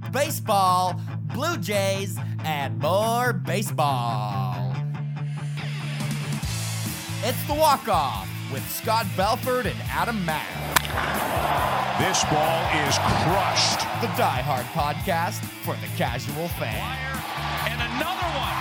baseball, Blue Jays, and more baseball. It's The Walk-Off with Scott Belford and Adam Mack. This ball is crushed. The Die Hard podcast for the casual fan. And another one.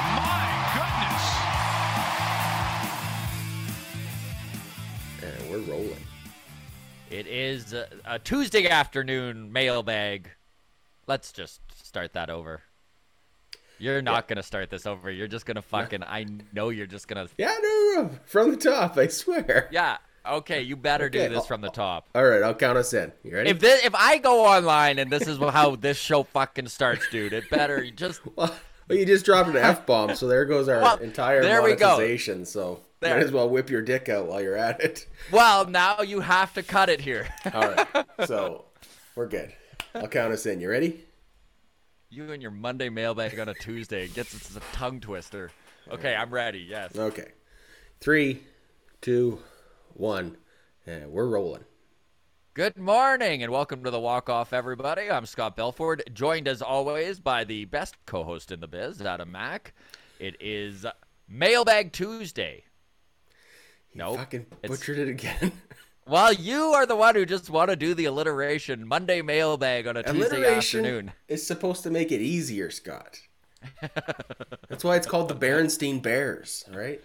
My goodness. And we're rolling. It is a Tuesday afternoon mailbag. Let's just start that over. You're not going to start this over. You're just going to fucking, I know you're just going to. Yeah, no. From the top, I swear. Yeah. Okay, you better do this from the top. All right, I'll count us in. You ready? If I go online and this is how this show fucking starts, dude, it better just. Well, you just dropped an F-bomb, so there goes our entire monetization. So might as well whip your dick out while you're at it. Well, now you have to cut it here. All right, so we're good. I'll count us in. You ready? You and your Monday mailbag on a Tuesday it's a tongue twister. Okay, I'm ready. Yes. Okay. 3, 2, 1, and we're rolling. Good morning and welcome to The Walk-Off, everybody. I'm Scott Belford, joined as always by the best co-host in the biz, Adam Mack. It is Mailbag Tuesday. You fucking butchered it again. Well, you are the one who just want to do the alliteration. Monday mailbag on a Tuesday afternoon. It's supposed to make it easier, Scott. That's why it's called the Berenstein Bears, all right?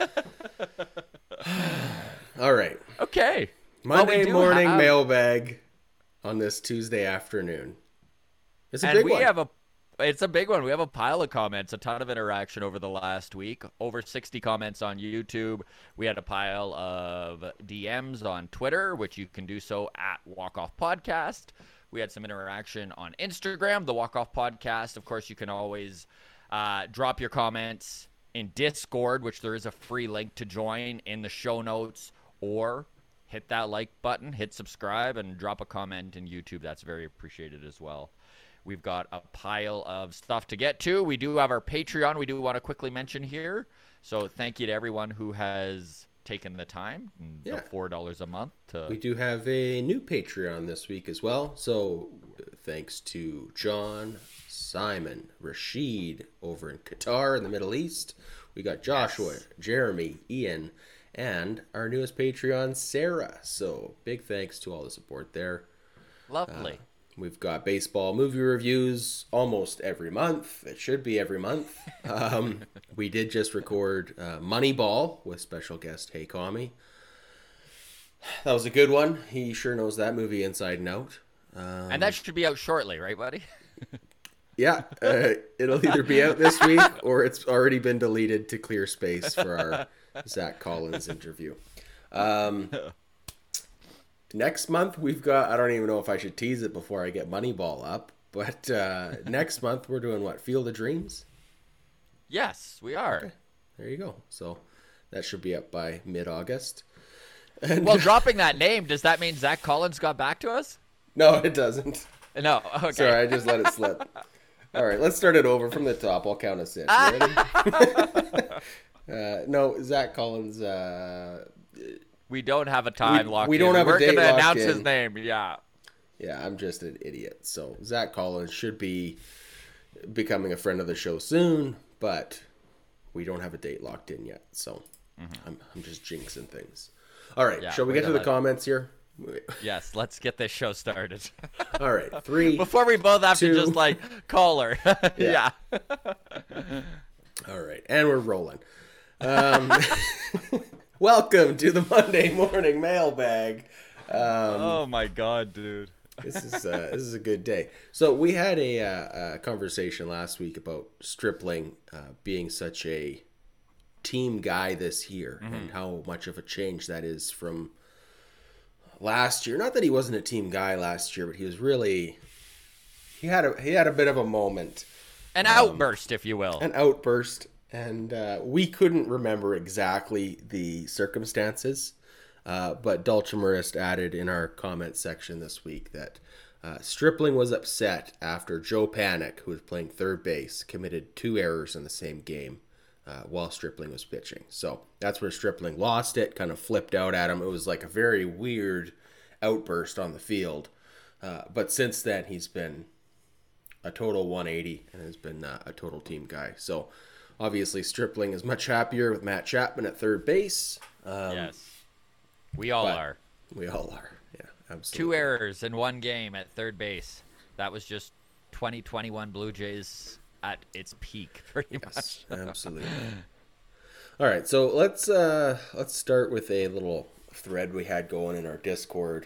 All right. Okay. Monday morning mailbag on this Tuesday afternoon. It's a big one. It's a big one. We have a pile of comments, a ton of interaction over the last week. Over 60 comments on YouTube. We had a pile of DMs on Twitter, which you can do so at Walk Off Podcast. We had some interaction on Instagram, the Walk Off Podcast. Of course, you can always drop your comments in Discord, which there is a free link to join in the show notes, or hit that like button, hit subscribe, and drop a comment in YouTube. That's very appreciated as well. We've got a pile of stuff to get to. We do have our Patreon we do want to quickly mention here. So thank you to everyone who has taken the time, the $4 a month. We do have a new Patreon this week as well. So thanks to John, Simon, Rashid over in Qatar in the Middle East. We got Joshua, Jeremy, Ian, and our newest Patreon, Sarah. So big thanks to all the support there. Lovely. We've got baseball movie reviews almost every month. It should be every month. We did just record Moneyball with special guest Hey Kami. That was a good one. He sure knows that movie inside and out. And that should be out shortly, right, buddy? Yeah. It'll either be out this week or it's already been deleted to clear space for our Zach Collins interview. Next month, we've got, I don't even know if I should tease it before I get Moneyball up, but next month we're doing what? Field of Dreams? Yes, we are. Okay. There you go. So that should be up by mid-August. Well, dropping that name, does that mean Zach Collins got back to us? No, it doesn't. No, okay. Sorry, I just let it slip. All right, let's start it over from the top. I'll count us in. Ready? No, Zach Collins... We don't have a time locked in. We don't have a date locked in. We're going to announce his name, yeah. Yeah, I'm just an idiot. So Zach Collins should be becoming a friend of the show soon, but we don't have a date locked in yet. So I'm just jinxing things. All right, shall we get to the comments here? Yes, let's get this show started. All right, 3. Before we both have 2, to just call her. Yeah. All right, and we're rolling. Welcome to the Monday morning mailbag. Oh my God, dude! This is a good day. So we had a conversation last week about Stripling being such a team guy this year, and how much of a change that is from last year. Not that he wasn't a team guy last year, but he was really he had a bit of a moment, an outburst, if you will, an outburst. And we couldn't remember exactly the circumstances, but Dulcimerist added in our comment section this week that Stripling was upset after Joe Panik, who was playing third base, committed 2 errors in the same game while Stripling was pitching. So that's where Stripling lost it, kind of flipped out at him. It was like a very weird outburst on the field. But since then, he's been a total 180 and has been a total team guy. So obviously Stripling is much happier with Matt Chapman at third base. Yes. We all are. We all are. Yeah, absolutely. 2 errors in 1 game at third base. That was just 2021 Blue Jays at its peak, pretty much. Absolutely. All right, so let's start with a little thread we had going in our Discord.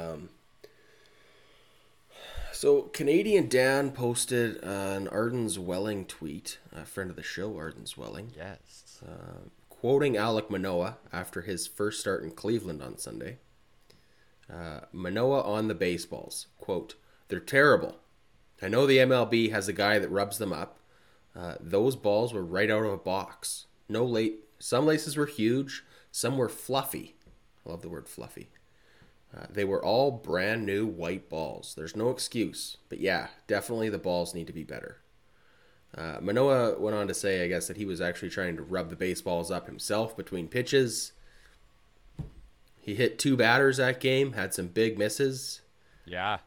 So Canadian Dan posted an Arden Zwelling tweet, a friend of the show, Arden Zwelling. Yes. Quoting Alek Manoah after his first start in Cleveland on Sunday. Manoah on the baseballs. Quote, "They're terrible. I know the MLB has a guy that rubs them up. Those balls were right out of a box. Some laces were huge. Some were fluffy." I love the word fluffy. They were all brand new white balls. There's no excuse. But yeah, definitely the balls need to be better. Manoah went on to say, I guess, that he was actually trying to rub the baseballs up himself between pitches. He hit 2 batters that game, had some big misses. Yeah.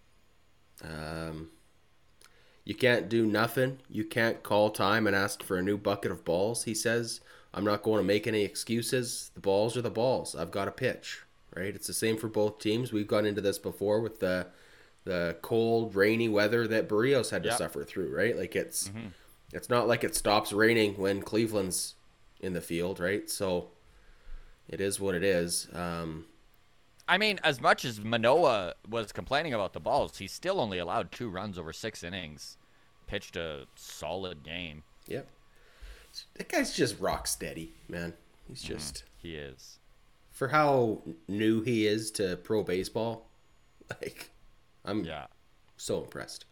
You can't do nothing. You can't call time and ask for a new bucket of balls, he says. I'm not going to make any excuses. The balls are the balls. I've got to pitch, right? It's the same for both teams. We've gone into this before with the cold, rainy weather that Barrios had to suffer through, right? Like it's not like it stops raining when Cleveland's in the field, right? So it is what it is. I mean, as much as Manoah was complaining about the balls, he still only allowed 2 runs over 6 innings. Pitched a solid game. Yep. That guy's just rock steady, man. He's just... He is. For how new he is to pro baseball, like, I'm so impressed.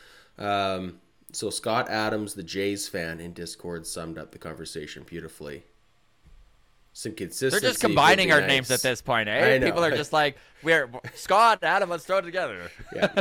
So Scott Adams, the Jays fan in Discord, summed up the conversation beautifully. Some consistency. They're just combining our names at this point, eh? I know. People are just like, "We're Scott, Adam, let's throw it together." Yeah.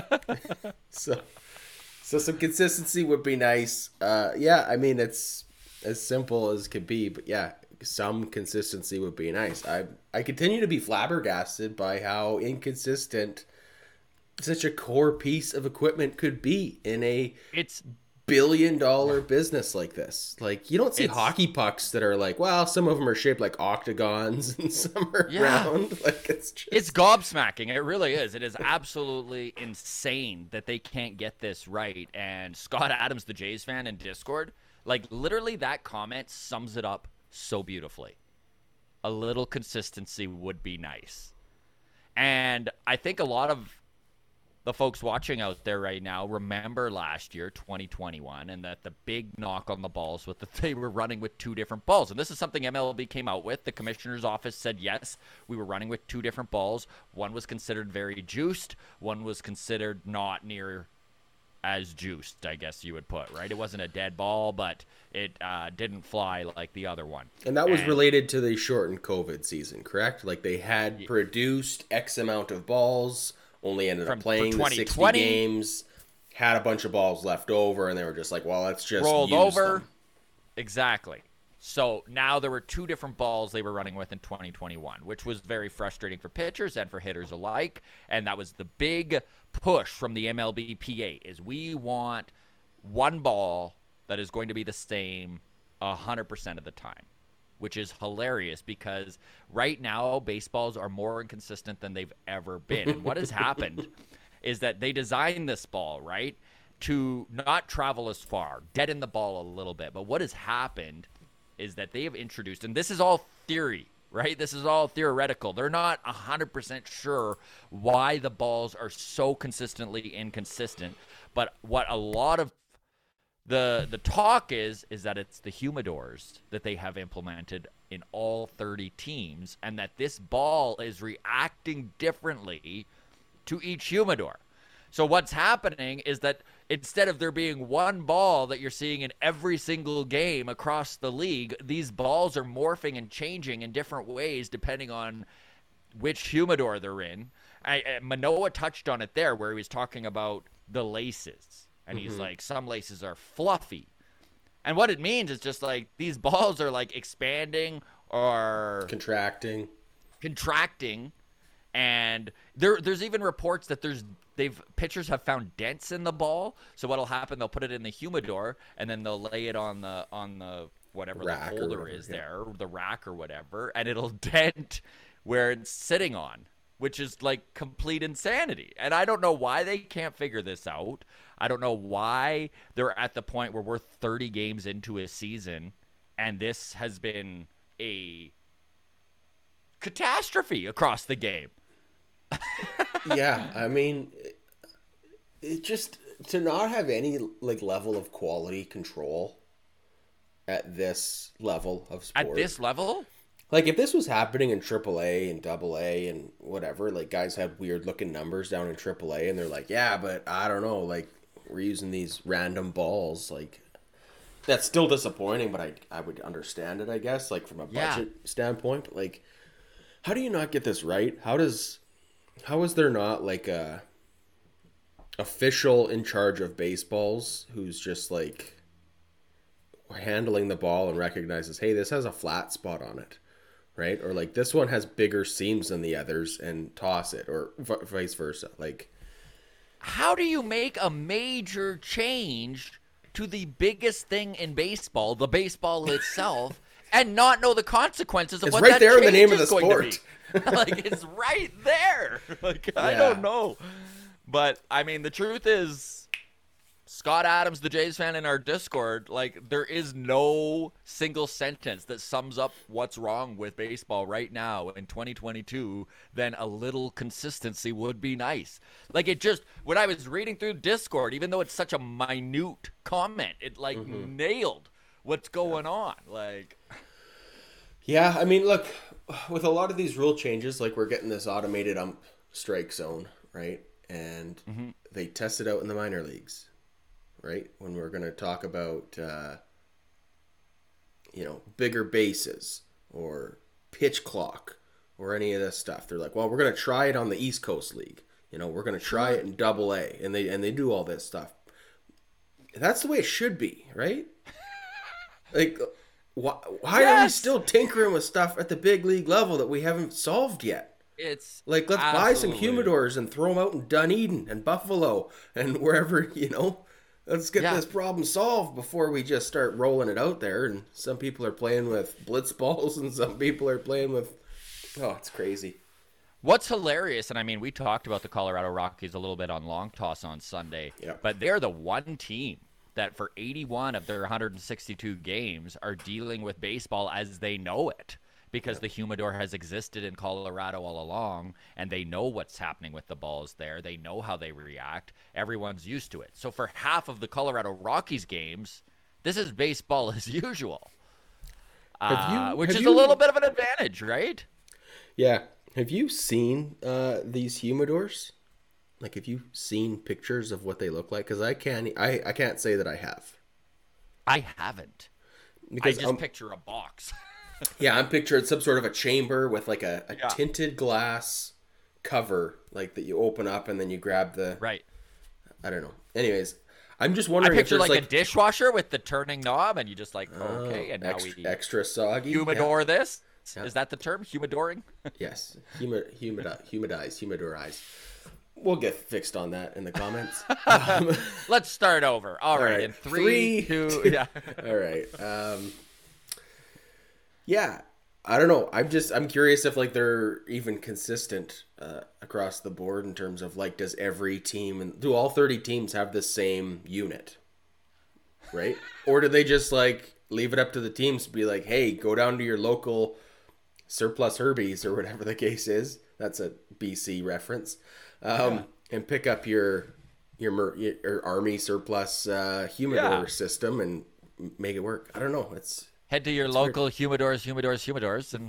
So some consistency would be nice. Yeah, I mean, it's as simple as could be, but yeah, some consistency would be nice. I continue to be flabbergasted by how inconsistent such a core piece of equipment could be in a billion-dollar business like this. Like, you don't see hockey pucks that are like, well, some of them are shaped like octagons and some are round. Like, it's gobsmacking. It really is. It is absolutely insane that they can't get this right. And Scott Adams, the Jays fan in Discord, like, literally that comment sums it up so beautifully. A little consistency would be nice. And I think a lot of the folks watching out there right now remember last year, 2021, and that the big knock on the balls was that they were running with 2 different balls. And this is something MLB came out with. The commissioner's office said, yes, we were running with 2 different balls. One was considered very juiced. One was considered not near as juiced, I guess you would put, right? It wasn't a dead ball, but it didn't fly like the other one. And that was related to the shortened COVID season, correct? Like, they had produced X amount of balls, only ended up playing the 60 games, had a bunch of balls left over, and they were just like, well, let's just rolled use over. them. Exactly. So now there were 2 different balls they were running with in 2021, which was very frustrating for pitchers and for hitters alike. And that was the big push from the MLBPA is we want one ball that is going to be the same 100% of the time, which is hilarious because right now baseballs are more inconsistent than they've ever been. And what has happened is that they designed this ball, right, to not travel as far, deaden the ball a little bit. But what has happened is that they have introduced, and this is all theory, right? This is all theoretical. They're not 100% sure why the balls are so consistently inconsistent. But what a lot of the talk is that it's the humidors that they have implemented in all 30 teams, and that this ball is reacting differently to each humidor. So what's happening is that instead of there being one ball that you're seeing in every single game across the league, these balls are morphing and changing in different ways depending on which humidor they're in. Manoah touched on it there where he was talking about the laces. And he's like, some laces are fluffy. And what it means is just like these balls are like expanding or contracting. And there's even reports that pitchers have found dents in the ball. So what'll happen? They'll put it in the humidor, and then they'll lay it on the whatever rack the holder is there, the rack or whatever, and it'll dent where it's sitting on, which is like complete insanity. And I don't know why they can't figure this out. I don't know why they're at the point where we're 30 games into a season, and this has been a catastrophe across the game. Yeah, I mean, it just to not have any like level of quality control at this level of sport. At this level? Like if this was happening in AAA and AA and whatever, like guys had weird looking numbers down in AAA and they're like, yeah, but I don't know, like we're using these random balls, like that's still disappointing, but I would understand it, I guess, like from a budget standpoint. But like, how do you not get this right? How is there not like a official in charge of baseballs who's just like handling the ball and recognizes, hey, this has a flat spot on it, right? Or like this one has bigger seams than the others and toss it, or vice versa. Like, how do you make a major change to the biggest thing in baseball, the baseball itself, and not know the consequences of it's what right that there in the change name of is the going to sport. be? Like, it's right there. Like, I Yeah. don't know. But, I mean, the truth is, Scott Adams, the Jays fan in our Discord, like, there is no single sentence that sums up what's wrong with baseball right now in 2022, then a little consistency would be nice. Like, it just, when I was reading through Discord, even though it's such a minute comment, it, like, nailed what's going on. Like, Yeah, I mean, look, with a lot of these rule changes, like we're getting this automated ump strike zone, right? And they test it out in the minor leagues, right? When we're going to talk about, bigger bases or pitch clock or any of this stuff, they're like, well, we're going to try it on the East Coast League. We're going to try it in AA, and they do all this stuff. That's the way it should be, right? Like, why are we still tinkering with stuff at the big league level that we haven't solved yet? it's Like, let's buy some absolutely- humidors and throw them out in Dunedin and Buffalo and wherever, Let's get this problem solved before we just start rolling it out there. And some people are playing with blitz balls and some people are playing with... Oh, it's crazy. What's hilarious, and I mean, we talked about the Colorado Rockies a little bit on Long Toss on Sunday, but they're the one team that for 81 of their 162 games are dealing with baseball as they know it, because the humidor has existed in Colorado all along, and they know what's happening with the balls there. They know how they react. Everyone's used to it. So for half of the Colorado Rockies games, this is baseball as usual, which is a little bit of an advantage, right? Yeah. Have you seen these humidors? Like, have you seen pictures of what they look like? Because I can't say that I have. I haven't. Because I just picture a box. Yeah, I'm picturing some sort of a chamber with like a tinted glass cover, like that you open up and then you grab the... Right. I don't know. Anyways, I'm just I wondering picture if there's like a dishwasher with the turning knob, and you just like, okay, and now we extra soggy. humidor this. Yeah. Is that the term? Humidoring? Yes, humidorize. We'll get fixed on that in the comments. Let's start over. All right, in three, two, yeah. All right. Yeah, I don't know. I'm curious if like they're even consistent across the board in terms of like, does every team and do all 30 teams have the same unit, right? Or do they just like leave it up to the teams to be like, hey, go down to your local Surplus Herbies or whatever the case is. That's a BC reference, and pick up your Army surplus humidor system and make it work. I don't know. Head to your local humidors, and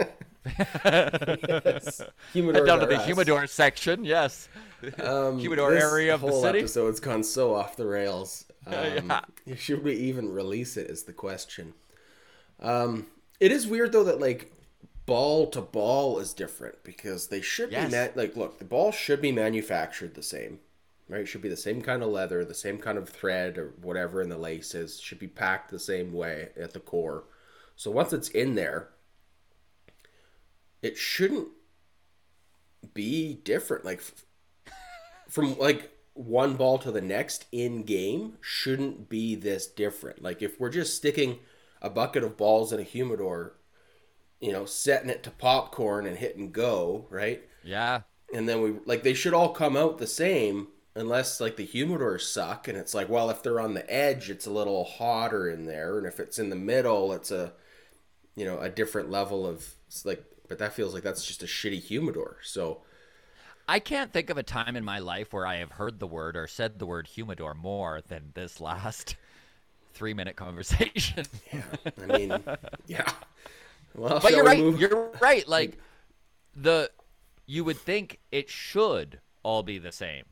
Humidor head down to the humidor section. Yes, humidor area of the whole city. Episode's gone so off the rails. Should we even release it? Is the question. It is weird though that like ball to ball is different because they should be look, the ball should be manufactured the same, right? It should be the same kind of leather, the same kind of thread or whatever in the laces. Should be packed the same way at the core. So once it's in there, it shouldn't be different. Like from like one ball to the next in game shouldn't be this different. Like if we're just sticking a bucket of balls in a humidor, setting it to popcorn and hit and go, right? Yeah. And then they should all come out the same unless like the humidors suck, and it's like, well, if they're on the edge, it's a little hotter in there, and if it's in the middle, it's a different level of like, but that feels like that's just a shitty humidor. So I can't think of a time in my life where I have heard the word or said the word humidor more than this last 3-minute conversation. Yeah. I mean, yeah. Well, but you're right. You're right. Like you would think it should all be the same,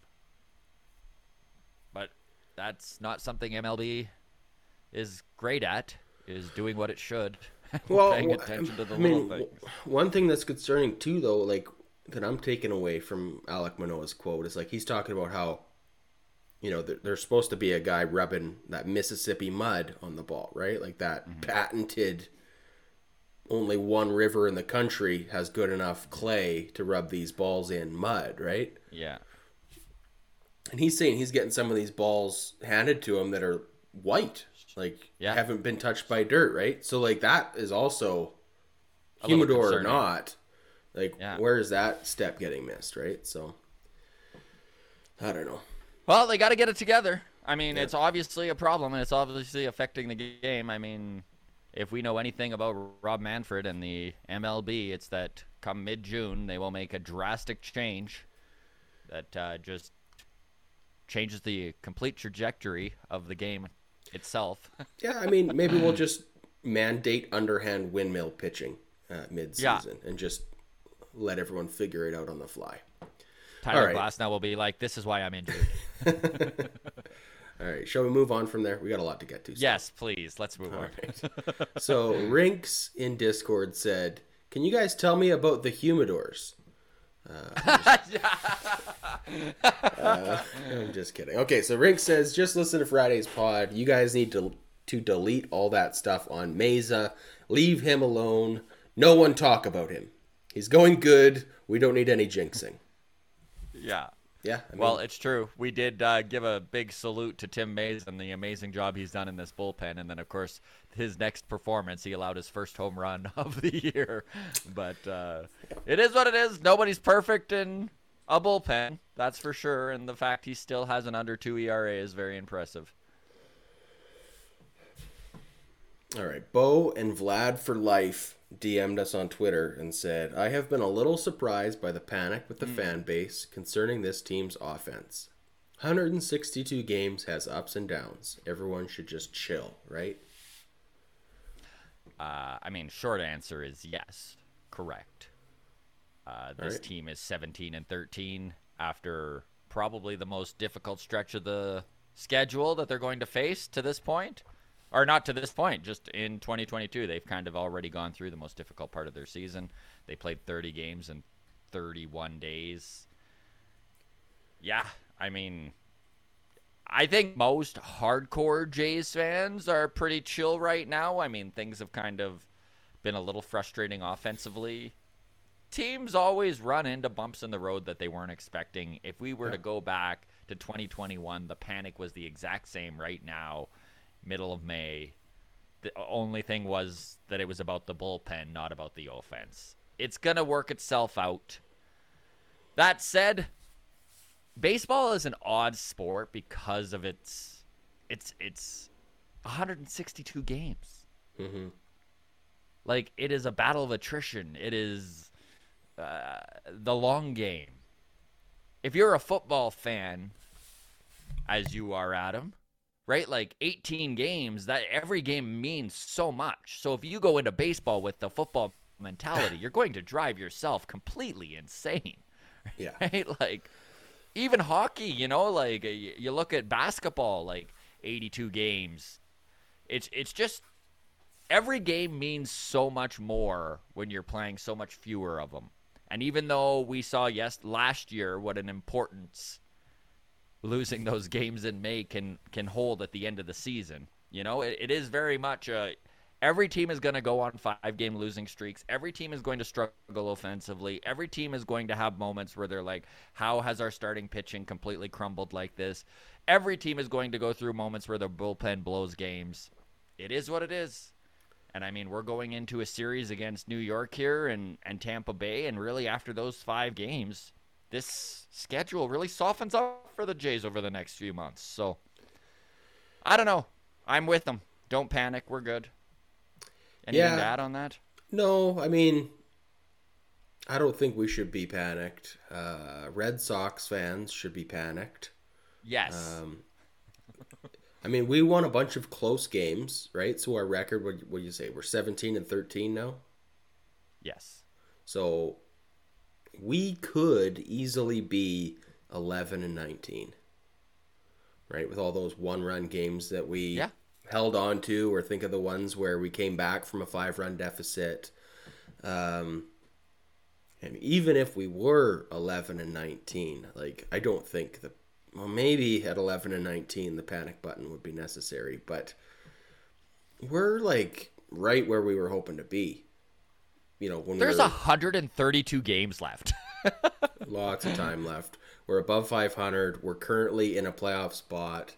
but that's not something MLB is great at. Is doing what it should. Well, paying attention to the little things. One thing that's concerning too, though, like that I'm taking away from Alek Manoah's quote is like he's talking about how, there's supposed to be a guy rubbing that Mississippi mud on the ball, right? Like that patented. Only one river in the country has good enough clay to rub these balls in mud, right? Yeah. And he's saying he's getting some of these balls handed to him that are white, like haven't been touched by dirt, right? So like that is also humidor or not. Like where is that step getting missed, right? So I don't know. Well, they got to get it together. I mean, it's obviously a problem, and it's obviously affecting the game. I mean, if we know anything about Rob Manfred and the MLB, it's that come mid-June, they will make a drastic change that just changes the complete trajectory of the game itself. Yeah, I mean, maybe we'll just mandate underhand windmill pitching mid-season and just let everyone figure it out on the fly. Tyler Glasnow will be like, this is why I'm injured. All right, shall we move on from there? We got a lot to get to. So. Yes, please. Let's move on. Right. So Rinks in Discord said, "Can you guys tell me about the humidors?" I'm just kidding. Okay, so Rinks says, "Just listen to Friday's pod. You guys need to delete all that stuff on Meza. Leave him alone. No one talk about him. He's going good. We don't need any jinxing." Yeah. Yeah. Well, it's true. We did give a big salute to Tim Mays and the amazing job he's done in this bullpen. And then, of course, his next performance, he allowed his first home run of the year. But it is what it is. Nobody's perfect in a bullpen, that's for sure. And the fact he still has an under 2 ERA is very impressive. All right. Bo and Vlad for life DM'd us on Twitter and said, "I have been a little surprised by the panic with the fan base concerning this team's offense. 162 games has ups and downs. Everyone should just chill, right?" I mean, short answer is yes. Correct. This team is 17-13 after probably the most difficult stretch of the schedule that they're going to face to this point. Or not to this point, just in 2022. They've kind of already gone through the most difficult part of their season. They played 30 games in 31 days. Yeah, I mean, I think most hardcore Jays fans are pretty chill right now. I mean, things have kind of been a little frustrating offensively. Teams always run into bumps in the road that they weren't expecting. If we were to go back to 2021, the panic was the exact same right now. Middle of May. The only thing was that it was about the bullpen, not about the offense. It's going to work itself out. That said, baseball is an odd sport because of its 162 games. Mm-hmm. Like, it is a battle of attrition. It is the long game. If you're a football fan, as you are, Adam, right? Like 18 games, that every game means so much. So if you go into baseball with the football mentality, you're going to drive yourself completely insane. Yeah. Right? Like even hockey, like you look at basketball, like 82 games. It's just every game means so much more when you're playing so much fewer of them. And even though we saw last year what an importance losing those games in May can hold at the end of the season. It is very much Every team is going to go on 5-game losing streaks. Every team is going to struggle offensively. Every team is going to have moments where they're like, how has our starting pitching completely crumbled like this? Every team is going to go through moments where their bullpen blows games. It is what it is. And, I mean, we're going into a series against New York here and Tampa Bay, and really after those 5 games, this schedule really softens up for the Jays over the next few months. So, I don't know. I'm with them. Don't panic. We're good. Anything to add on that? No, I mean, I don't think we should be panicked. Red Sox fans should be panicked. Yes. I mean, we won a bunch of close games, right? So our record, what do you say? We're 17-13 now? Yes. So we could easily be 11-19, right? With all those one-run games that we held on to, or think of the ones where we came back from a 5-run deficit. And even if we were 11-19, like, I don't think maybe at 11-19 the panic button would be necessary, but we're like right where we were hoping to be. You know, when there's 132 games left. Lots of time left. We're above 500. We're currently in a playoff spot.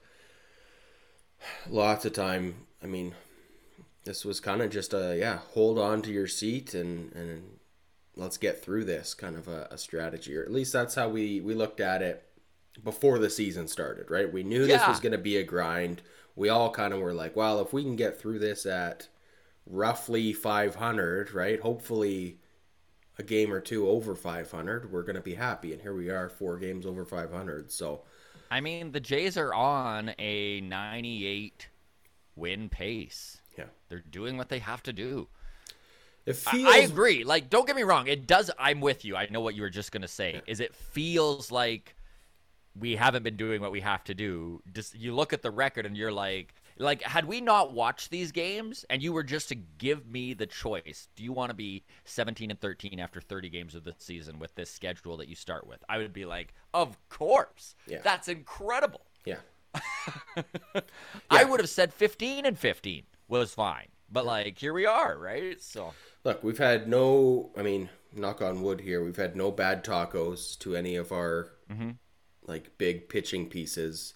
Lots of time. I mean, this was kind of just hold on to your seat and let's get through this kind of a strategy, or at least that's how we looked at it before the season started, right? We knew this was going to be a grind. We all kind of were like, well, if we can get through this at roughly 500, right? Hopefully a game or two over 500, we're going to be happy. And here we are, 4 games over 500. So, I mean, the Jays are on a 98 win pace. Yeah. They're doing what they have to do. It feels... I agree. Like, don't get me wrong. It does. I'm with you. I know what you were just going to say. Is it feels like we haven't been doing what we have to do. Just you look at the record and you're like, had we not watched these games and you were just to give me the choice, do you want to be 17-13 after 30 games of the season with this schedule that you start with? I would be like, of course. Yeah. That's incredible. Yeah. I would have said 15-15 was fine. But, like, here we are, right? So, look, we've had no, I mean, knock on wood here, we've had no bad tacos to any of our, like, big pitching pieces.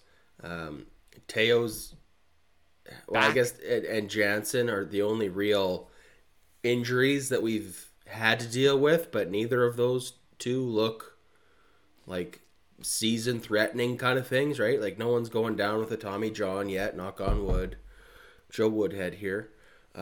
Teo's, well, I guess, and Jansen are the only real injuries that we've had to deal with, but neither of those two look like season-threatening kind of things, right? Like, no one's going down with a Tommy John yet, knock on wood. Joe Woodhead here.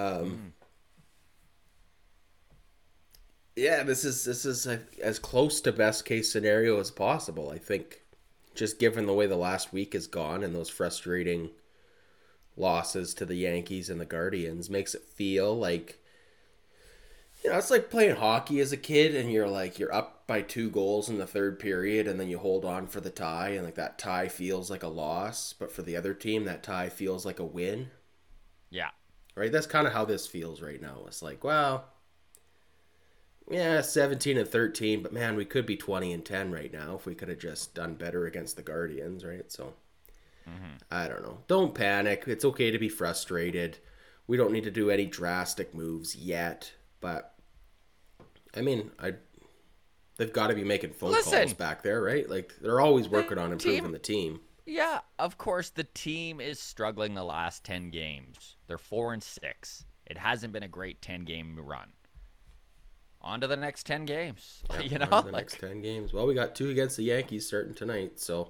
Yeah, this is as close to best case scenario as possible. I think, just given the way the last week has gone and those frustrating losses to the Yankees and the Guardians, makes it feel like, you know, it's like playing hockey as a kid and you're up by 2 goals in the third period and then you hold on for the tie, and like that tie feels like a loss, but for the other team that tie feels like a win. yeah. Right? That's kind of how this feels right now. It's like, well, yeah, 17-13, but man, we could be 20-10 right now if we could have just done better against the Guardians, right? So, I don't know. Don't panic. It's okay to be frustrated. We don't need to do any drastic moves yet, but I mean, they've got to be making phone calls back there, right? Like, they're always working on improving the team. Yeah, of course, the team is struggling the last 10 games. They're 4-6. It hasn't been a great 10-game run. On to the next 10 games. Yeah, you know, on to the next 10 games. Well, we got 2 against the Yankees starting tonight, so.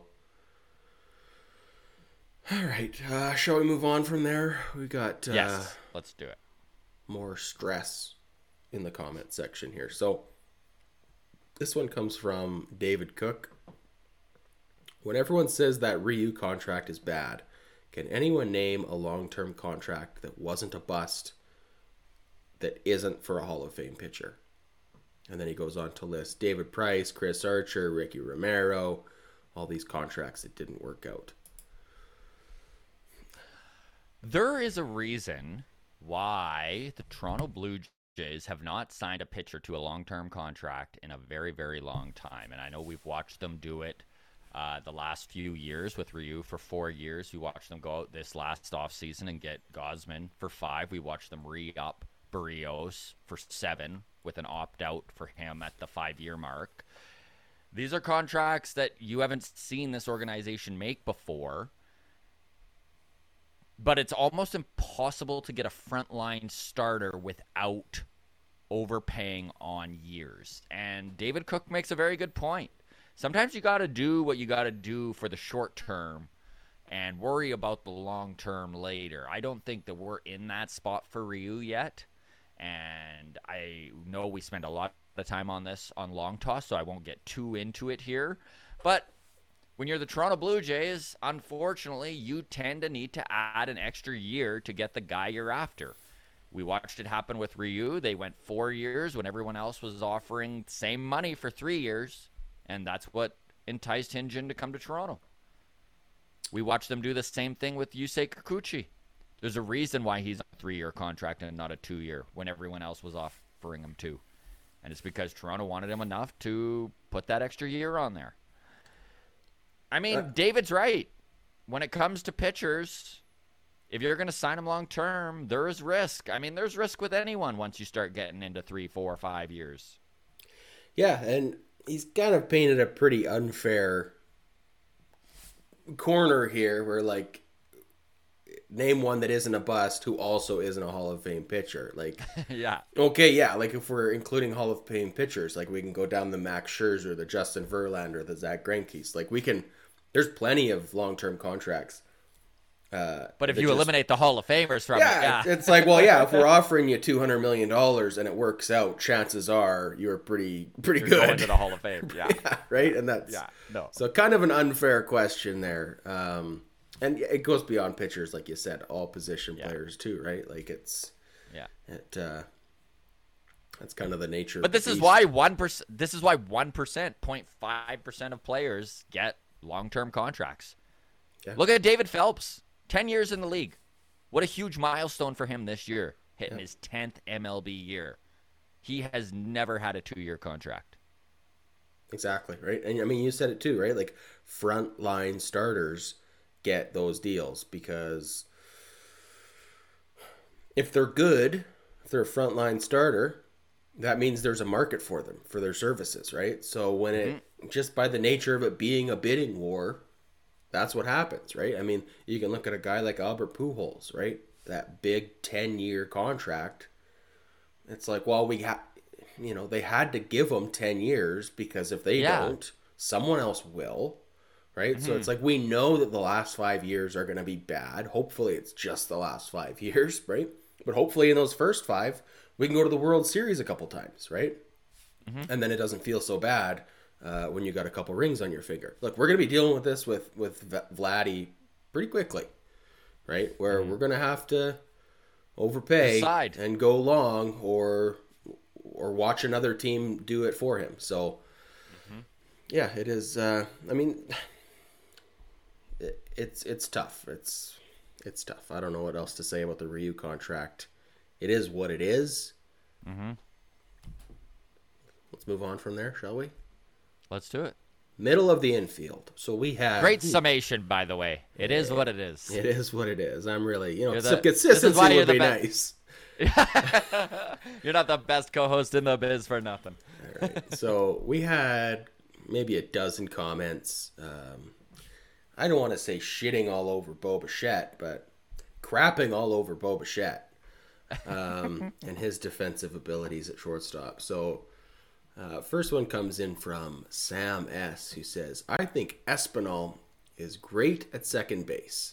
All right, shall we move on from there? We got yes, let's do it. More stress in the comment section here. So this one comes from David Cook. When everyone says that Ryu contract is bad, can anyone name a long-term contract that wasn't a bust, that isn't for a Hall of Fame pitcher? And then he goes on to list David Price, Chris Archer, Ricky Romero, all these contracts that didn't work out. There is a reason why the Toronto Blue Jays have not signed a pitcher to a long-term contract in a very, very long time. And I know we've watched them do it the last few years with Ryu for 4 years. We watched them go out this last offseason and get Gosman for 5. We watched them re-up Barrios for 7 with an opt-out for him at the 5-year mark. These are contracts that you haven't seen this organization make before. But it's almost impossible to get a frontline starter without overpaying on years. And David Cook makes a very good point. Sometimes you got to do what you got to do for the short term and worry about the long term later. I don't think that we're in that spot for Ryu yet. And I know we spend a lot of time on this on Long Toss, so I won't get too into it here. But when you're the Toronto Blue Jays, unfortunately, you tend to need to add an extra year to get the guy you're after. We watched it happen with Ryu. They went 4 years when everyone else was offering the same money for 3 years, and that's what enticed Hyunjin to come to Toronto. We watched them do the same thing with Yusei Kikuchi. There's a reason why he's on a 3-year contract and not a 2-year when everyone else was offering him 2. And it's because Toronto wanted him enough to put that extra year on there. I mean, David's right. When it comes to pitchers, if you're going to sign them long term, there is risk. I mean, there's risk with anyone once you start getting into 3, 4, 5 years. Yeah, and he's kind of painted a pretty unfair corner here where, like, name one that isn't a bust who also isn't a Hall of Fame pitcher. Like, yeah. Okay, yeah, like if we're including Hall of Fame pitchers, like we can go down the Max Scherzer, the Justin Verlander, the Zach Greinke's. Like we can, there's plenty of long-term contracts. But if you eliminate the Hall of Famers from it's like, well, yeah, if we're offering you $200 million and it works out, chances are you're pretty good. Going to the Hall of Fame, yeah. Yeah, right? And that's so kind of an unfair question there. And it goes beyond pitchers, like you said, all position players too, right? Like it's that's kind of the nature. But this is why 1%. This is why 1%, 0.5% of players get long-term contracts. Yeah. Look at David Phelps, 10 years in the league. What a huge milestone for him this year, hitting his 10th MLB year. He has never had a 2-year contract. Exactly, right? And I mean, you said it too, right? Like frontline starters get those deals because if they're good, if they're a frontline starter, that means there's a market for them, for their services, right? So when it, just by the nature of it being a bidding war, that's what happens, right? I mean, you can look at a guy like Albert Pujols, right? That big 10-year contract. It's like, well, they had to give him 10 years because if they don't, someone else will. Right? So it's like we know that the last 5 years are going to be bad. Hopefully it's just the last 5 years, right? But hopefully in those first 5, we can go to the World Series a couple times, right? And then it doesn't feel so bad when you got a couple rings on your finger. Look, we're going to be dealing with this with Vladdy pretty quickly, right? Where we're going to have to overpay and go long or watch another team do it for him. So, yeah, it is. I mean... It's tough. It's tough. I don't know what else to say about the Ryu contract. It is what it is. Let's move on from there, shall we? Let's do it. Middle of the infield. So we have great summation, by the way. It is what it is. It is what it is. I'm really, some consistency would be nice. You're not the best co-host in the biz for nothing. All right. So we had maybe a dozen comments. I don't want to say shitting all over Bo Bichette, but crapping all over Bo Bichette and his defensive abilities at shortstop. So first one comes in from Sam S., who says, I think Espinal is great at second base.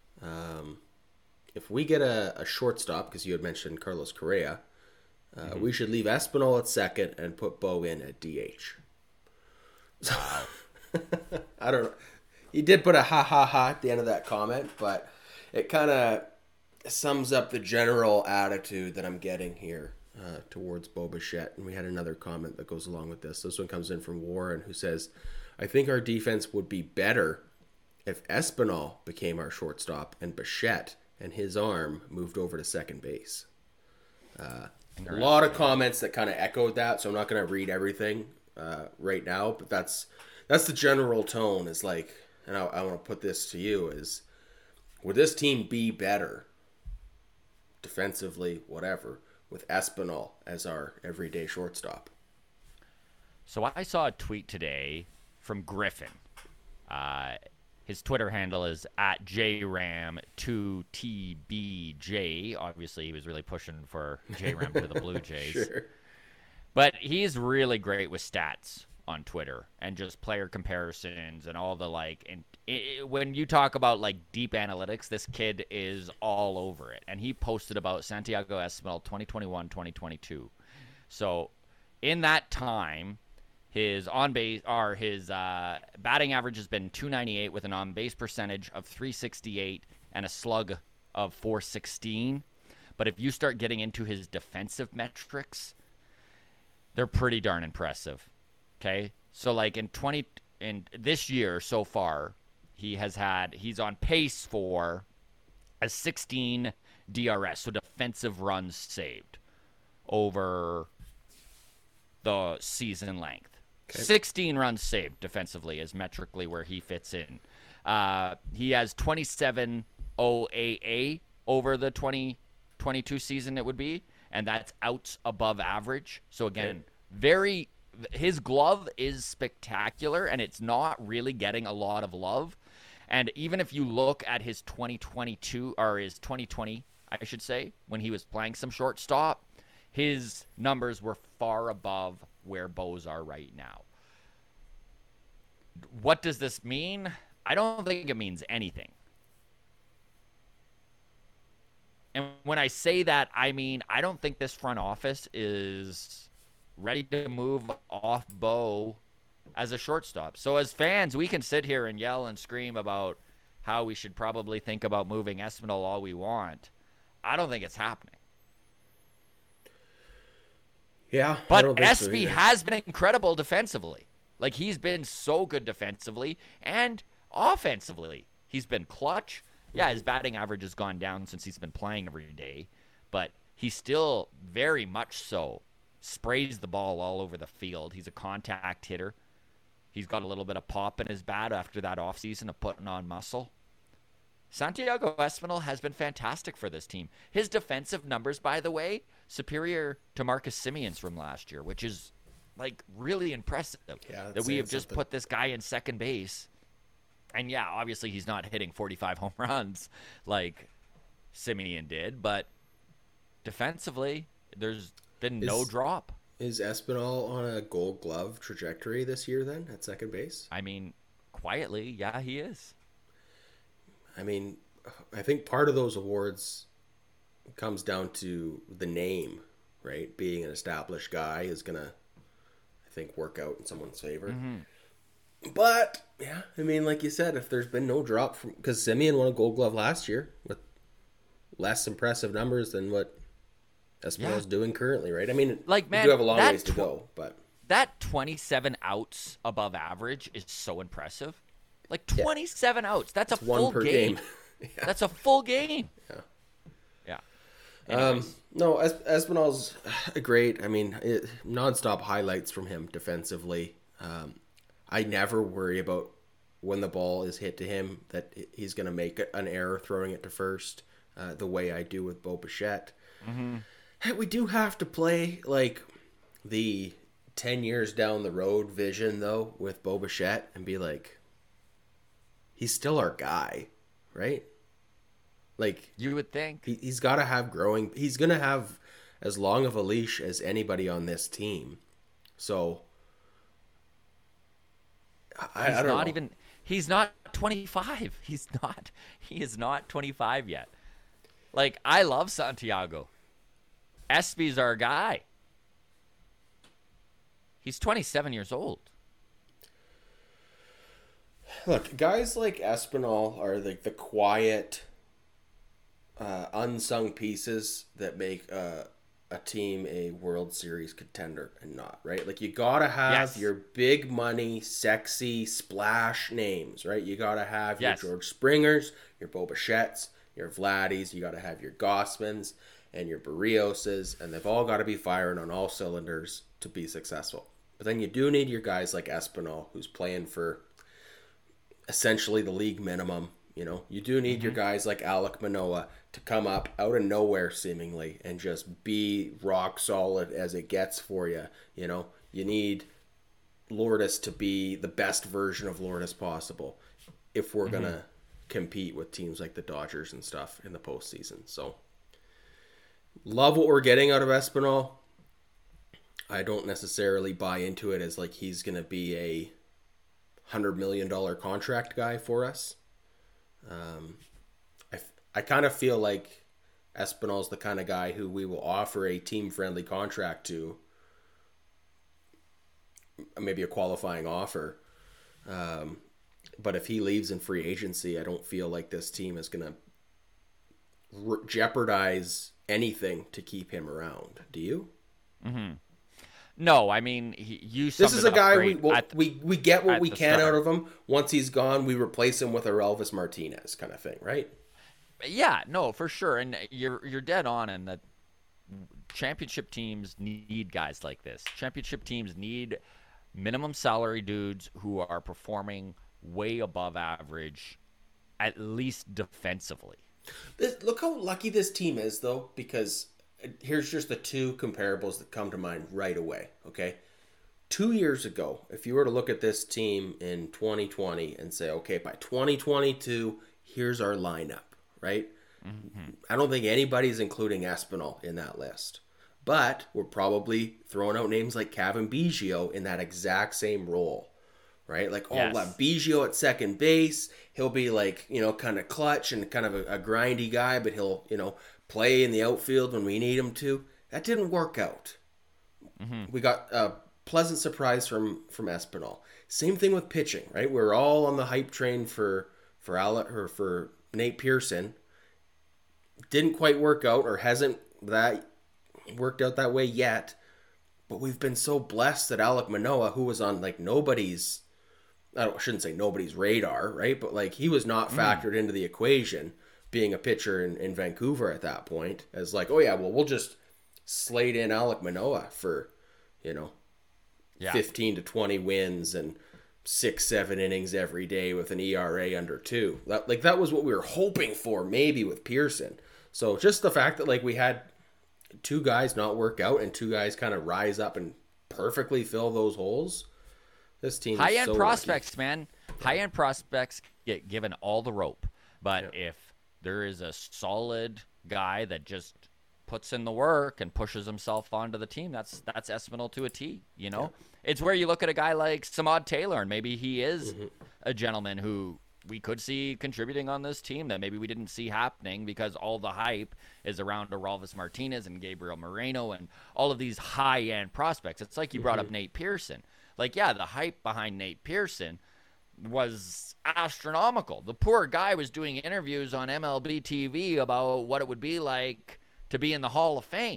If we get a shortstop, because you had mentioned Carlos Correa, we should leave Espinal at second and put Bo in at DH. Wow. I don't know. He did put a ha at the end of that comment, but it kind of sums up the general attitude that I'm getting here towards Bo Bichette. And we had another comment that goes along with this. This one comes in from Warren, who says, I think our defense would be better if Espinal became our shortstop and Bichette and his arm moved over to second base. A lot of comments that kind of echoed that, so I'm not going to read everything right now, but that's that's the general tone. Is like, and I want to put this to you: is would this team be better defensively, whatever, with Espinal as our everyday shortstop? So I saw a tweet today from Griffin. His Twitter handle is at JRAM2TBJ. Obviously, he was really pushing for JRAM to the Blue Jays. Sure. But he's really great with stats on Twitter and just player comparisons and all the like. And when you talk about like deep analytics, this kid is all over it. And he posted about Santiago Espinal 2021-2022. So in that time, his batting average has been .298 with an on-base percentage of .368 and a slug of .416. But if you start getting into his defensive metrics, they're pretty darn impressive. Okay? So like in this year so far, he's on pace for a 16 DRS, so defensive runs saved over the season length. Okay. 16 runs saved defensively is metrically where he fits in. He has 27 OAA over the 2022 season, it would be, and that's outs above average. So again, his glove is spectacular, and it's not really getting a lot of love. And even if you look at his 2022 or his 2020, I should say, when he was playing some shortstop, his numbers were far above where Bo's are right now. What does this mean? I don't think it means anything. And when I say that, I mean I don't think this front office is ready to move off Bo as a shortstop. So as fans, we can sit here and yell and scream about how we should probably think about moving Espinal all we want. I don't think it's happening. Yeah, but Espy has been incredible defensively. Like, he's been so good defensively and offensively. He's been clutch. Yeah, his batting average has gone down since he's been playing every day, but he still very much so sprays the ball all over the field. He's a contact hitter. He's got a little bit of pop in his bat after that offseason of putting on muscle. Santiago Espinal has been fantastic for this team. His defensive numbers, by the way, superior to Marcus Semion's from last year, which is, like, really impressive. Yeah, that we have just put this guy in second base. And, yeah, obviously he's not hitting 45 home runs like Semien did, but defensively, there's been no drop. Is Espinal on a Gold Glove trajectory this year then at second base? I mean, quietly, yeah, he is. I mean, I think part of those awards comes down to the name, right? Being an established guy is going to, I think, work out in someone's favor. Mm-hmm. But, yeah, I mean, like you said, if there's been no drop from... Because Semien won a Gold Glove last year with less impressive numbers than what Espinal's doing currently, right? I mean, like, man, we do have a long ways to go, but... That 27 outs above average is so impressive. Like 27 outs. That's a full game. Yeah. That's a full game. Yeah. No, Espinal's great. I mean, nonstop highlights from him defensively. I never worry about when the ball is hit to him that he's going to make an error throwing it to first, the way I do with Bo Bichette. Mm-hmm. We do have to play like the 10 years down the road vision, though, with Bo Bichette and be like, he's still our guy, right? Like, you would think he's got to have growing. He's gonna have as long of a leash as anybody on this team. So I don't know. He's not 25. He is not 25 yet. Like, I love Santiago. Espy's our guy. He's 27 years old. Look, guys like Espinal are like the quiet, unsung pieces that make a team a World Series contender and not, right? Like, you gotta have your big money, sexy splash names, right? You gotta have your George Springers, your Bo Bichettes, your Vladdies. You gotta have your Gossmans and your Barrioses, and they've all got to be firing on all cylinders to be successful. But then you do need your guys like Espinal, who's playing for essentially the league minimum. You know, you do need your guys like Alek Manoah to come up out of nowhere seemingly and just be rock solid as it gets for you. You know, you need Lourdes to be the best version of Lourdes possible if we're going to compete with teams like the Dodgers and stuff in the postseason. So, love what we're getting out of Espinal. I don't necessarily buy into it as like he's going to be a $100 million contract guy for us. I kind of feel like Espinal's the kind of guy who we will offer a team-friendly contract to, maybe a qualifying offer. But if he leaves in free agency, I don't feel like this team is going to jeopardize anything to keep him around. Do you? No, I mean, this is a guy we get what we can out of him. Once he's gone, we replace him with a Elvis Martinez kind of thing, right? Yeah, no, for sure. And you're dead on in that championship teams need guys like this. Championship teams need minimum salary dudes who are performing way above average, at least defensively. Look how lucky this team is, though, because here's just the two comparables that come to mind right away, okay? 2 years ago, if you were to look at this team in 2020 and say, okay, by 2022, here's our lineup, right? I don't think anybody's including Espinal in that list. But we're probably throwing out names like Kevin Biggio in that exact same role, right? Like, yes. Biggio at second base. He'll be like, kind of clutch and kind of a grindy guy, but he'll, play in the outfield when we need him to. That didn't work out. We got a pleasant surprise from Espinal. Same thing with pitching, right? We're all on the hype train for Nate Pearson. Didn't quite work out, or hasn't that worked out that way yet. But we've been so blessed that Alek Manoah, who was on like nobody's, I shouldn't say nobody's radar, right? But like he was not factored into the equation, being a pitcher in Vancouver at that point, as like, oh yeah, well, we'll just slate in Alek Manoah for, 15 to 20 wins and 6-7 innings every day with an ERA under 2. That was what we were hoping for, maybe with Pearson. So just the fact that like we had two guys not work out and two guys kind of rise up and perfectly fill those holes. This team high-end is so prospects, lucky. man. High-end prospects get given all the rope. But if there is a solid guy that just puts in the work and pushes himself onto the team, that's Espinal to a T, It's where you look at a guy like Samad Taylor, and maybe he is a gentleman who we could see contributing on this team that maybe we didn't see happening because all the hype is around Orelvis Martinez and Gabriel Moreno and all of these high-end prospects. It's like you brought up Nate Pearson. Like, yeah, the hype behind Nate Pearson was astronomical. The poor guy was doing interviews on MLB TV about what it would be like to be in the Hall of Fame.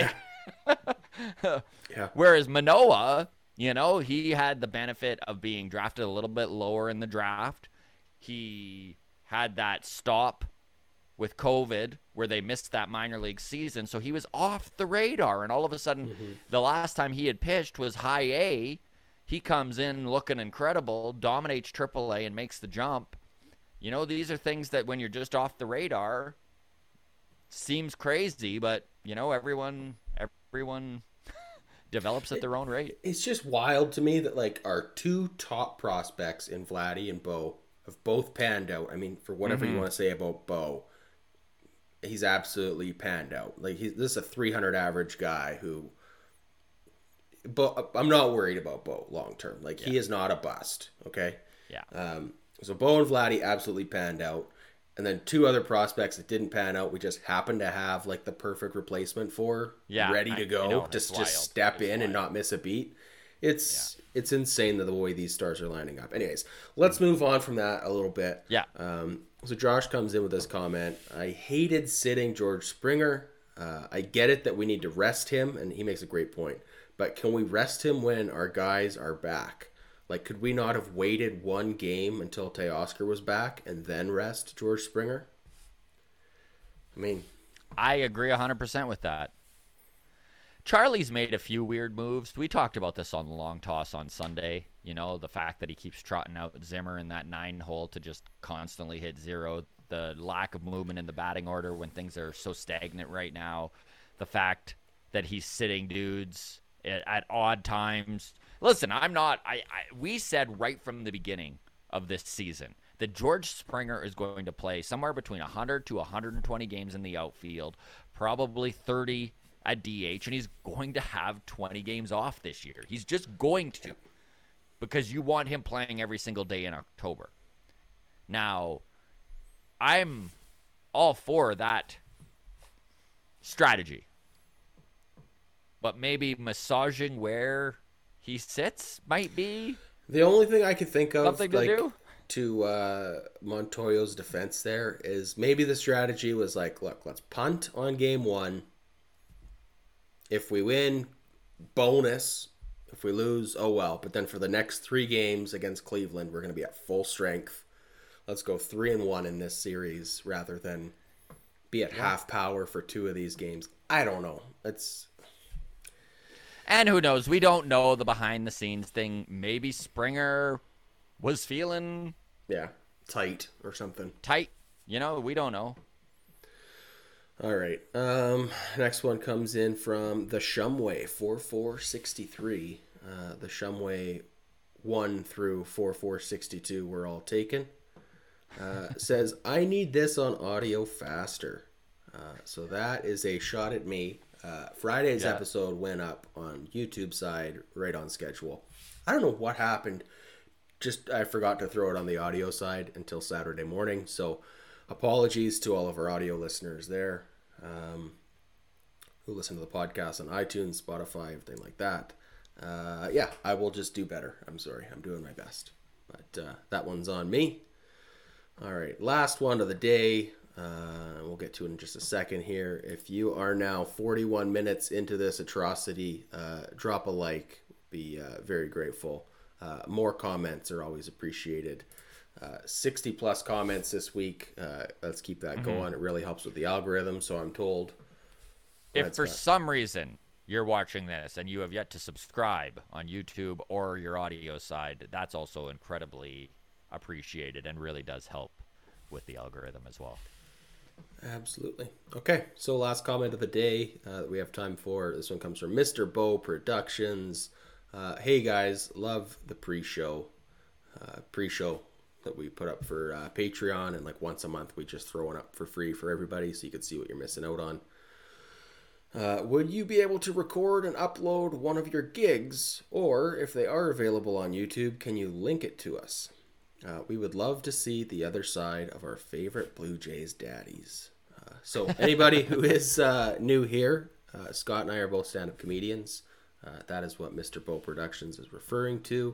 Whereas Manoah, he had the benefit of being drafted a little bit lower in the draft. He had that stop with COVID where they missed that minor league season, so he was off the radar, and all of a sudden the last time he had pitched was high A. He comes in looking incredible, dominates AAA, and makes the jump. These are things that when you're just off the radar, seems crazy, but, everyone develops at their own rate. It's just wild to me that, like, our two top prospects in Vladdy and Bo have both panned out. I mean, for whatever you want to say about Bo, he's absolutely panned out. Like, this is a 300 average guy who... But I'm not worried about Bo long term. Like, he is not a bust, okay? Yeah. So Bo and Vladdy absolutely panned out. And then two other prospects that didn't pan out, we just happened to have like the perfect replacement for, ready to go, just step in and not miss a beat. It's insane the way these stars are lining up. Anyways, let's move on from that a little bit. Yeah. So Josh comes in with this comment. I hated sitting George Springer. I get it that we need to rest him, and he makes a great point. But can we rest him when our guys are back? Like, could we not have waited one game until Teoscar was back and then rest George Springer? I mean... I agree 100% with that. Charlie's made a few weird moves. We talked about this on the long toss on Sunday. You know, the fact that he keeps trotting out Zimmer in that 9 hole to just constantly hit 0. The lack of movement in the batting order when things are so stagnant right now. The fact that he's sitting dudes at odd times. Listen, we said right from the beginning of this season that George Springer is going to play somewhere between 100 to 120 games in the outfield, probably 30 at DH, and he's going to have 20 games off this year. He's just going to, because you want him playing every single day in October. Now, I'm all for that strategy, but maybe massaging where he sits might be the only thing I could think of something to do. To Montoyo's defense there is maybe the strategy was like, look, let's punt on game 1. If we win, bonus. If we lose, oh well. But then for the next 3 games against Cleveland, we're going to be at full strength. Let's go 3-1 in this series rather than be at half power for 2 of these games. I don't know. And who knows? We don't know the behind-the-scenes thing. Maybe Springer was feeling tight or something. Tight. You know, we don't know. All right. Next one comes in from the Shumway 4463. The Shumway 1 through 4462 were all taken. Says, I need this on audio faster. So that is a shot at me. Friday's episode went up on YouTube side right on schedule. I don't know what happened. Just I forgot to throw it on the audio side until Saturday morning. So apologies to all of our audio listeners there who listen to the podcast on iTunes, Spotify, everything like that. I will just do better. I'm sorry. I'm doing my best. But that one's on me. All right. Last one of the day. We'll get to it in just a second here. If you are now 41 minutes into this atrocity, drop a like. Be very grateful. More comments are always appreciated. 60 plus comments this week. Let's keep that going. It really helps with the algorithm, so I'm told. If for some reason you're watching this and you have yet to subscribe on YouTube or your audio side, that's also incredibly appreciated and really does help with the algorithm as well. Absolutely. Okay, so last comment of the day that we have time for. This one comes from Mr. Bo Productions. Hey guys, love the pre-show that we put up for Patreon, and like once a month we just throw one up for free for everybody so you can see what you're missing out on. Would you be able to record and upload one of your gigs, or if they are available on YouTube, can you link it to us? We would love to see the other side of our favorite Blue Jays daddies. So anybody who is new here, Scott and I are both stand-up comedians. That is what Mr. Bo Productions is referring to.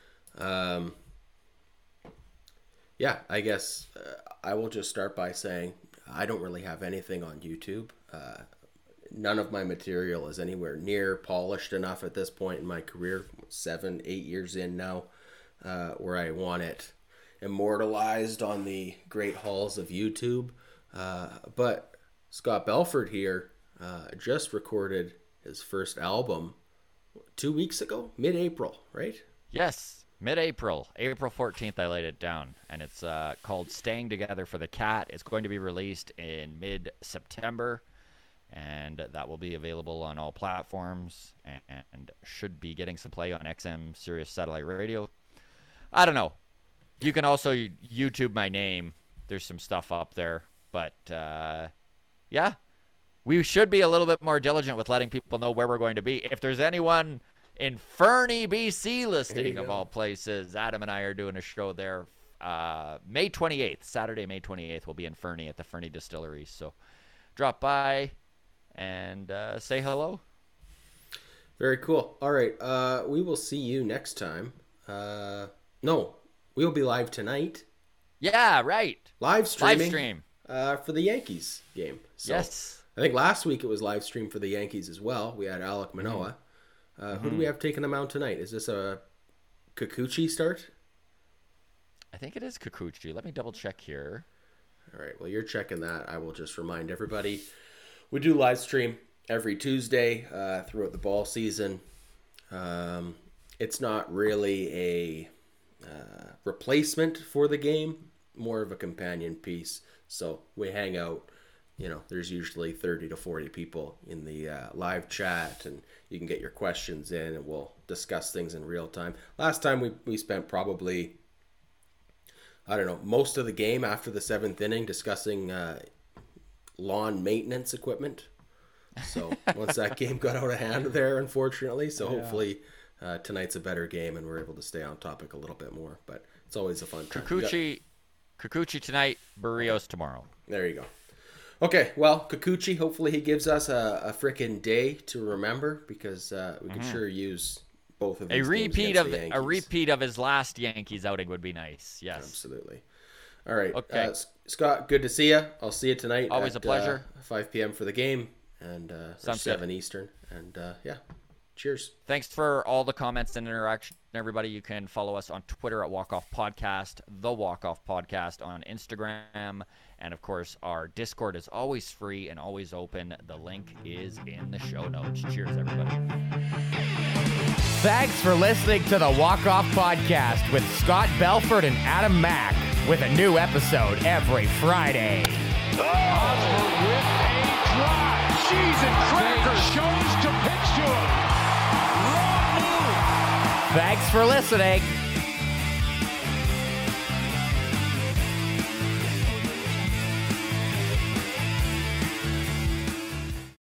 I guess I will just start by saying I don't really have anything on YouTube. None of my material is anywhere near polished enough at this point in my career, 7-8 years in now, where I want it immortalized on the great halls of YouTube. But Scott Belford here just recorded his first album 2 weeks ago, mid-April, right? Yes, mid-April. April 14th, I laid it down. And it's called Staying Together for the Cat. It's going to be released in mid-September. And that will be available on all platforms and should be getting some play on XM Sirius Satellite Radio. I don't know. You can also YouTube my name. There's some stuff up there. But, we should be a little bit more diligent with letting people know where we're going to be. If there's anyone in Fernie, BC listening, of all places, Adam and I are doing a show there May 28th. Saturday, May 28th, we'll be in Fernie at the Fernie Distillery. So drop by and say hello. Very cool. All right. We will see you next time. No, we will be live tonight. Yeah, right. Live streaming. Live stream. For the Yankees game. So, yes. I think last week it was live stream for the Yankees as well. We had Alek Manoah. Who do we have taking them out tonight? Is this a Kikuchi start? I think it is Kikuchi. Let me double check here. All right. Well, you're checking that. I will just remind everybody. We do live stream every Tuesday throughout the ball season. It's not really a replacement for the game, more of a companion piece. So we hang out, there's usually 30 to 40 people in the live chat, and you can get your questions in and we'll discuss things in real time. Last time we spent probably, most of the game after the 7th inning discussing lawn maintenance equipment. So once that game got out of hand there, unfortunately. So hopefully tonight's a better game and we're able to stay on topic a little bit more. But it's always a fun time. Kikuchi tonight, Barrios tomorrow. There you go. Okay, well, Kikuchi, hopefully he gives us a freaking day to remember, because we could sure use both of these a repeat of his last Yankees outing would be nice. Yes, absolutely. All right, okay. Scott, good to see you. I'll see you tonight. Always a pleasure. 5 p.m. for the game, and 7 Eastern. And cheers. Thanks for all the comments and interaction, everybody. You can follow us on Twitter at Walk Off Podcast, The Walk Off Podcast on Instagram, and of course our Discord is always free and always open. The link is in the show notes. Cheers, everybody. Thanks for listening to the Walk Off Podcast with Scott Belford and Adam Mack, with a new episode every Friday. Osborne with a drive. Cheese and crackers. Shows to pitch to him. Wrong move. Thanks for listening.